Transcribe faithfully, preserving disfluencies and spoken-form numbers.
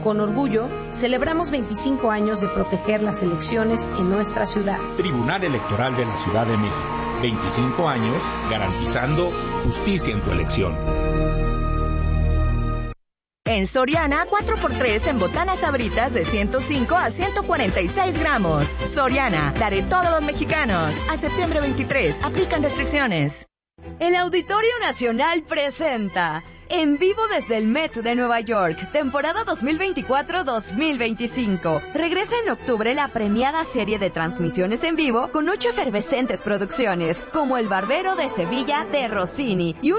Con orgullo, celebramos veinticinco años de proteger las elecciones en nuestra ciudad. Tribunal Electoral de la Ciudad de México. veinticinco años garantizando justicia en tu elección. En Soriana, cuatro por tres en botanas Sabritas de ciento cinco a ciento cuarenta y seis gramos. Soriana, la de todos los mexicanos. A septiembre veintitrés, aplican restricciones. El Auditorio Nacional presenta en vivo desde el Met de Nueva York, temporada dos mil veinticuatro dos mil veinticinco. Regresa en octubre la premiada serie de transmisiones en vivo con ocho efervescentes producciones, como El Barbero de Sevilla de Rossini y un